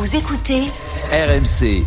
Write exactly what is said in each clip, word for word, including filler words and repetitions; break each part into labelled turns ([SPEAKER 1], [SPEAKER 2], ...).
[SPEAKER 1] Vous écoutez
[SPEAKER 2] R M C.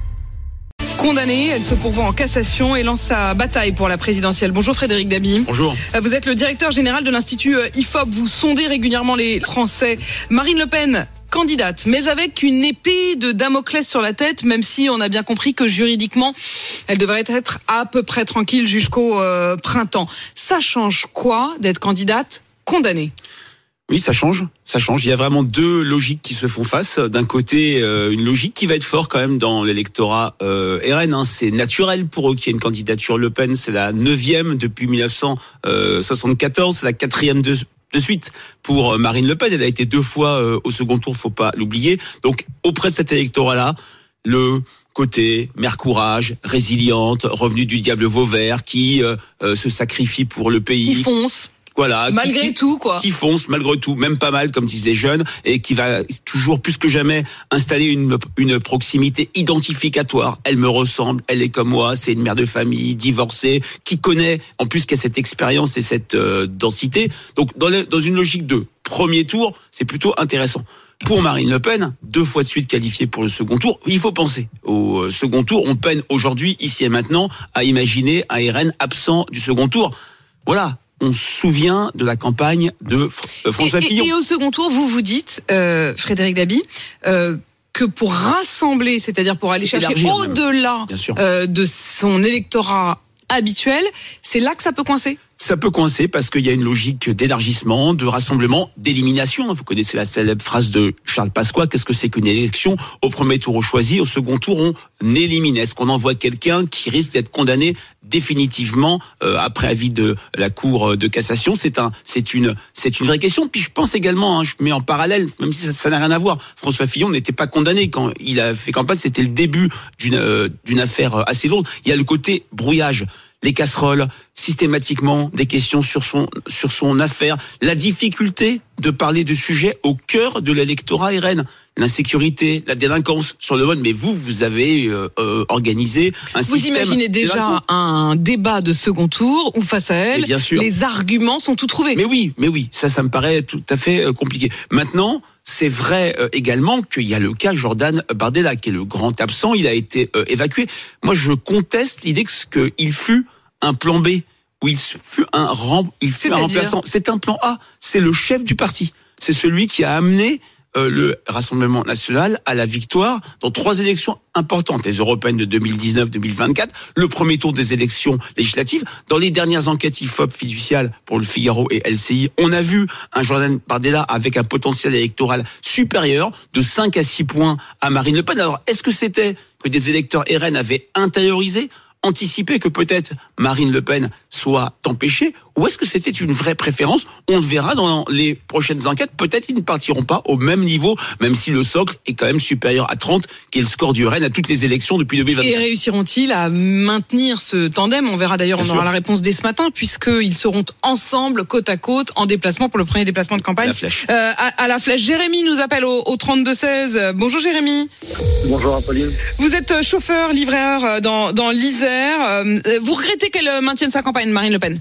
[SPEAKER 3] Condamnée, elle se pourvoit en cassation et lance sa bataille pour la présidentielle. Bonjour Frédéric Dabi.
[SPEAKER 4] Bonjour.
[SPEAKER 3] Vous êtes le directeur général de l'Institut I F O P. Vous sondez régulièrement les Français. Marine Le Pen, candidate, mais avec une épée de Damoclès sur la tête, même si on a bien compris que juridiquement, elle devrait être à peu près tranquille jusqu'au euh, printemps. Ça change quoi d'être candidate condamnée ?
[SPEAKER 4] Oui, ça change, ça change. Il y a vraiment deux logiques qui se font face. D'un côté, euh, une logique qui va être forte quand même dans l'électorat euh, R N. Hein. C'est naturel pour eux qu'il y ait une candidature Le Pen. C'est la neuvième depuis dix-neuf cent soixante-quatorze. C'est la quatrième de, de suite pour Marine Le Pen. Elle a été deux fois euh, au second tour, faut pas l'oublier. Donc, auprès de cet électorat-là, le côté mère courage, résiliente, revenue du diable Vauvert, qui euh, euh, se sacrifie pour le pays.
[SPEAKER 3] Qui fonce.
[SPEAKER 4] Voilà,
[SPEAKER 3] malgré
[SPEAKER 4] qui,
[SPEAKER 3] tout, quoi.
[SPEAKER 4] Qui fonce, malgré tout, même pas mal, comme disent les jeunes, et qui va toujours plus que jamais installer une, une proximité identificatoire. Elle me ressemble, elle est comme moi, c'est une mère de famille, divorcée, qui connaît, en plus, qui a cette expérience et cette euh, densité. Donc, dans, le, dans une logique de premier tour, c'est plutôt intéressant. Pour Marine Le Pen, deux fois de suite qualifiée pour le second tour, il faut penser au second tour. On peine aujourd'hui, ici et maintenant, à imaginer un R N absent du second tour. Voilà. On se souvient de la campagne de François
[SPEAKER 3] et,
[SPEAKER 4] Fillon.
[SPEAKER 3] Et, et au second tour, vous vous dites, euh, Frédéric Dabi, euh, que pour rassembler, c'est-à-dire pour aller c'est chercher élargir, au-delà euh, de son électorat habituel, c'est là que ça peut coincer ?
[SPEAKER 4] Ça peut coincer parce qu'il y a une logique d'élargissement, de rassemblement, d'élimination. Vous connaissez la célèbre phrase de Charles Pasqua, qu'est-ce que c'est qu'une élection ? Au premier tour, on choisit, au second tour, on élimine. Est-ce qu'on envoie quelqu'un qui risque d'être condamné définitivement euh, après avis de la Cour de cassation ? C'est un, c'est une, c'est une vraie question. Puis je pense également, hein, je mets en parallèle, même si ça, ça n'a rien à voir, François Fillon n'était pas condamné quand il a fait campagne. C'était le début d'une, euh, d'une affaire assez lourde. Il y a le côté brouillage. Les casseroles, systématiquement des questions sur son sur son affaire, la difficulté de parler de sujets au cœur de l'électorat R N, l'insécurité, la délinquance sur le vote. Mais vous, vous avez euh, euh, organisé un
[SPEAKER 3] vous
[SPEAKER 4] système.
[SPEAKER 3] Vous imaginez déjà un débat de second tour où face à elle, bien sûr, les arguments sont tout trouvés.
[SPEAKER 4] Mais oui, mais oui, ça, ça me paraît tout à fait euh, compliqué. Maintenant. C'est vrai euh, également qu'il y a le cas Jordan Bardella, qui est le grand absent. Il a été euh, évacué. Moi, je conteste l'idée qu'il fut un plan B, où il fut un, rem, il fut un remplaçant. C'est un plan A. C'est le chef du parti. C'est celui qui a amené euh, le Rassemblement national à la victoire dans trois élections importantes. Les européennes de deux mille dix-neuf deux mille vingt-quatre, le premier tour des élections législatives. Dans les dernières enquêtes I F O P fiduciales pour le Figaro et L C I, on a vu un Jordan Bardella avec un potentiel électoral supérieur de cinq à six points à Marine Le Pen. Alors, est-ce que c'était que des électeurs R N avaient intériorisé, anticiper que peut-être Marine Le Pen soit empêchée, ou est-ce que c'était une vraie préférence ? On le verra dans les prochaines enquêtes. Peut-être ils ne partiront pas au même niveau, même si le socle est quand même supérieur à trente, qui est le score du R N à toutes les élections depuis deux mille vingt-quatre.
[SPEAKER 3] Et réussiront-ils à maintenir ce tandem ? On verra d'ailleurs, Bien on sûr. aura la réponse dès ce matin, puisqu'ils seront ensemble, côte à côte, en déplacement pour le premier déplacement de campagne.
[SPEAKER 4] La Flèche.
[SPEAKER 3] Euh, à, à la Flèche. Jérémy nous appelle au, au trente-deux seize. Bonjour Jérémy.
[SPEAKER 5] Bonjour Apolline.
[SPEAKER 3] Vous êtes chauffeur, livreur dans, dans l'Isère. Vous regrettez qu'elle maintienne sa campagne, Marine Le Pen ?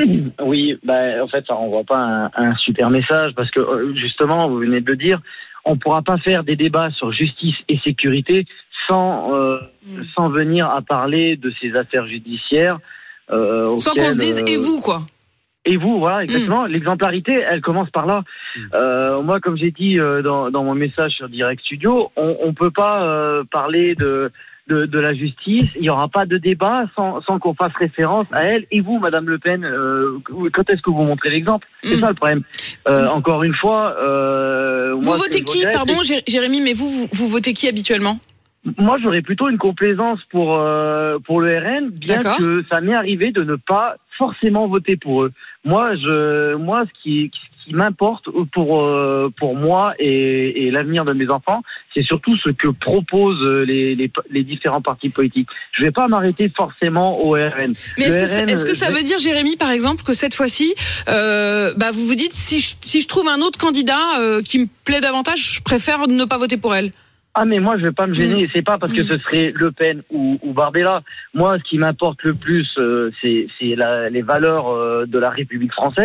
[SPEAKER 5] Oui, bah, en fait, ça renvoie pas un, un super message parce que, justement, vous venez de le dire, on pourra pas faire des débats sur justice et sécurité sans, euh, mmh. sans venir à parler de ces affaires judiciaires. Euh,
[SPEAKER 3] sans
[SPEAKER 5] auxquelles,
[SPEAKER 3] qu'on se dise,
[SPEAKER 5] euh,
[SPEAKER 3] et vous, quoi ?
[SPEAKER 5] Et vous, voilà, exactement. Mmh. L'exemplarité, elle commence par là. Mmh. Euh, moi, comme j'ai dit euh, dans, dans mon message sur Direct Studio, on, on peut pas euh, parler de De, de la justice, il n'y aura pas de débat sans, sans qu'on fasse référence à elle. Et vous, Madame Le Pen, euh, quand est-ce que vous montrez l'exemple ? C'est mmh. ça le problème. Euh, mmh. Encore une fois... Euh,
[SPEAKER 3] vous
[SPEAKER 5] moi,
[SPEAKER 3] votez qui, regrette, pardon c'est... Jérémy, mais vous, vous, vous votez qui habituellement ?
[SPEAKER 5] Moi, j'aurais plutôt une complaisance pour, euh, pour le R N, bien D'accord. que ça m'est arrivé de ne pas forcément voter pour eux. Moi, je, moi ce qui... Ce qui m'importe pour euh, pour moi et, et l'avenir de mes enfants, c'est surtout ce que proposent les, les les différents partis politiques. Je vais pas m'arrêter forcément au R N.
[SPEAKER 3] Mais est-ce que, R N, est-ce que ça veut dire, Jérémy, par exemple, que cette fois-ci, euh, bah vous vous dites si je, si je trouve un autre candidat euh, qui me plaît davantage, je préfère ne pas voter pour elle?
[SPEAKER 5] Ah mais moi je vais pas me gêner, mmh. c'est pas parce que ce serait Le Pen ou, ou Bardella. Moi ce qui m'importe le plus euh, c'est, c'est la, les valeurs euh, de la République française.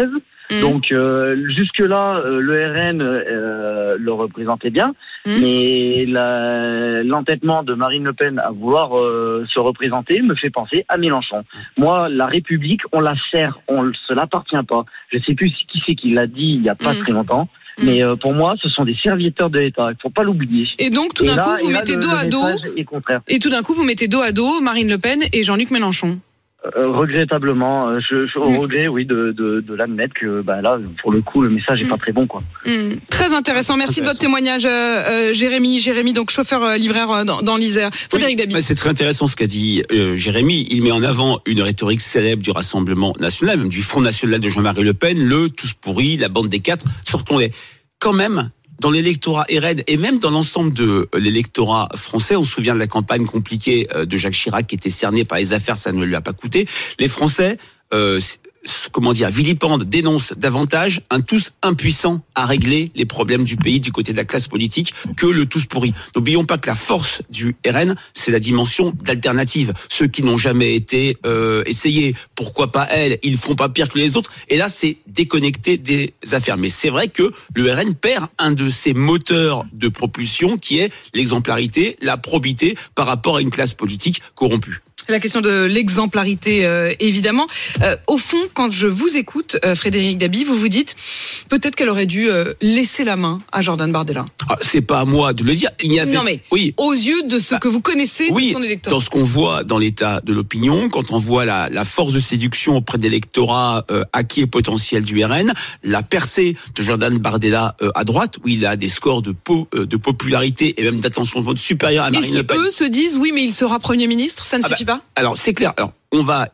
[SPEAKER 5] Mmh. Donc euh, jusque-là, euh, le R N euh, le représentait bien, mmh. mais la, l'entêtement de Marine Le Pen à vouloir euh, se représenter me fait penser à Mélenchon. Moi, la République, on la sert, on ne se l'appartient pas. Je ne sais plus qui c'est qui l'a dit il n'y a pas mmh. très longtemps. Mais euh, pour moi, ce sont des serviteurs de l'État. Il ne faut pas l'oublier.
[SPEAKER 3] Et donc, tout d'un coup, vous mettez dos à dos. Et tout d'un coup, vous mettez dos à dos Marine Le Pen et Jean-Luc Mélenchon.
[SPEAKER 5] Euh, regrettablement, je, je mmh. regrette, oui, de, de, de l'admettre que, bah là, pour le coup, le message n'est mmh. pas très bon, quoi.
[SPEAKER 3] Mmh. Très intéressant. Merci intéressant. de votre témoignage, euh, euh, Jérémy. Jérémy, donc chauffeur euh, livreur euh, dans, dans l'Isère. Frédéric
[SPEAKER 4] oui,
[SPEAKER 3] Dabi.
[SPEAKER 4] Bah, c'est très intéressant ce qu'a dit euh, Jérémy. Il met en avant une rhétorique célèbre du Rassemblement national, même du Front national de Jean-Marie Le Pen, le tous pourris, la bande des quatre. Sortons-les. Quand même, dans l'électorat R N et même dans l'ensemble de l'électorat français, on se souvient de la campagne compliquée de Jacques Chirac qui était cerné par les affaires, ça ne lui a pas coûté. Les Français, euh, comment dire, vilipendent, dénoncent davantage un tous impuissant à régler les problèmes du pays du côté de la classe politique que le tous pourri. N'oublions pas que la force du R N, c'est la dimension d'alternative. Ceux qui n'ont jamais été euh, essayés, pourquoi pas elles, ils font pas pire que les autres. Et là, c'est déconnecté des affaires. Mais c'est vrai que le R N perd un de ses moteurs de propulsion qui est l'exemplarité, la probité par rapport à une classe politique corrompue.
[SPEAKER 3] La question de l'exemplarité, euh, évidemment. Euh, au fond, quand je vous écoute, euh, Frédéric Dabi, vous vous dites peut-être qu'elle aurait dû euh, laisser la main à Jordan Bardella.
[SPEAKER 4] Ah, c'est pas à moi de le dire. Il y avait...
[SPEAKER 3] Non mais, oui. aux yeux de ce bah, que vous connaissez
[SPEAKER 4] oui,
[SPEAKER 3] de son électorat.
[SPEAKER 4] Dans ce qu'on voit dans l'état de l'opinion, quand on voit la, la force de séduction auprès d'électorats euh, acquis et potentiels du R N, la percée de Jordan Bardella euh, à droite, où il a des scores de, po, euh, de popularité et même d'attention de vote supérieurs à Marine
[SPEAKER 3] et si
[SPEAKER 4] Le Pen.
[SPEAKER 3] Eux se disent oui, mais il sera Premier ministre, ça ne
[SPEAKER 4] ah
[SPEAKER 3] suffit
[SPEAKER 4] bah,
[SPEAKER 3] pas.
[SPEAKER 4] Alors c'est clair. Alors on va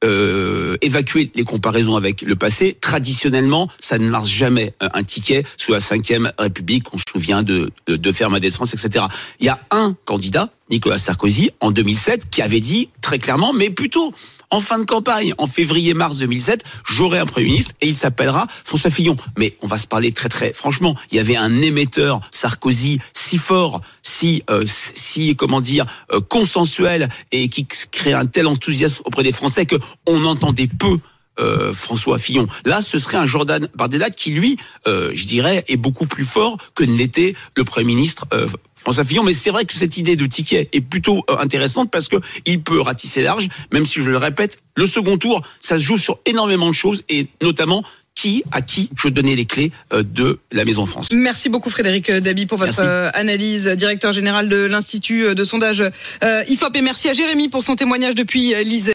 [SPEAKER 4] euh, évacuer les comparaisons avec le passé. Traditionnellement, ça ne marche jamais un ticket sous la cinquième République. On se souvient de de, de Fermat des France, et cetera. Il y a un candidat, Nicolas Sarkozy, en deux mille sept, qui avait dit très clairement, mais plutôt en fin de campagne, en février-mars deux mille sept, j'aurai un Premier ministre et il s'appellera François Fillon. Mais on va se parler très très franchement. Il y avait un émetteur Sarkozy si fort, si euh, si comment dire euh, consensuel et qui crée un tel enthousiasme auprès des Français que on entendait peu Euh, François Fillon. Là, ce serait un Jordan Bardella qui, lui, euh, je dirais, est beaucoup plus fort que ne l'était le Premier ministre euh, François Fillon. Mais c'est vrai que cette idée de ticket est plutôt euh, intéressante parce que il peut ratisser large, même si je le répète, le second tour, ça se joue sur énormément de choses et notamment qui, à qui je donnais les clés euh, de la Maison France.
[SPEAKER 3] Merci beaucoup Frédéric Dabi pour votre euh, analyse, directeur général de l'Institut de sondage euh, I F O P. Et merci à Jérémy pour son témoignage depuis euh, l'Isère.